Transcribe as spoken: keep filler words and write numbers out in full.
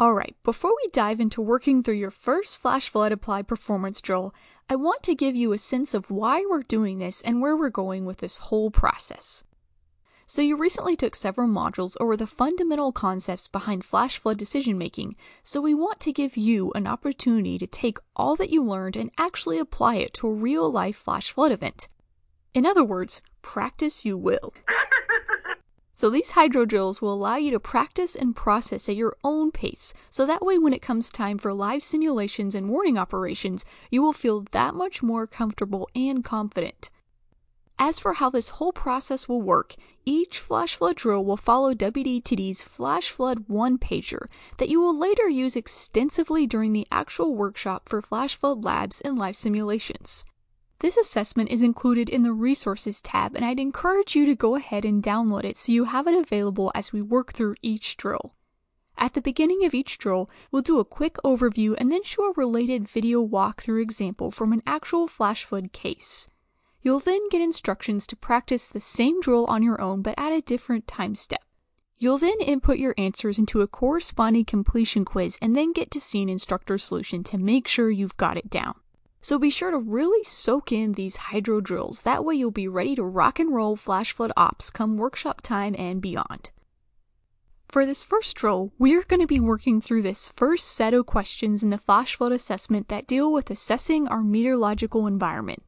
Alright, before we dive into working through your first flash flood applied performance drill, I want to give you a sense of why we're doing this and where we're going with this whole process. So you recently took several modules over the fundamental concepts behind flash flood decision making, so we want to give you an opportunity to take all that you learned and actually apply it to a real life flash flood event. In other words, practice you will. So these hydro drills will allow you to practice and process at your own pace, so that way when it comes time for live simulations and warning operations, you will feel that much more comfortable and confident. As for how this whole process will work, each flash flood drill will follow W D T D's Flash Flood one-pager that you will later use extensively during the actual workshop for flash flood labs and live simulations. This assessment is included in the Resources tab, and I'd encourage you to go ahead and download it so you have it available as we work through each drill. At the beginning of each drill, we'll do a quick overview and then show a related video walkthrough example from an actual flash flood case. You'll then get instructions to practice the same drill on your own but at a different time step. You'll then input your answers into a corresponding completion quiz and then get to see an instructor solution to make sure you've got it down. So be sure to really soak in these hydro drills, that way you'll be ready to rock and roll flash flood ops come workshop time and beyond. For this first drill, we're going to be working through this first set of questions in the flash flood assessment that deal with assessing our meteorological environment.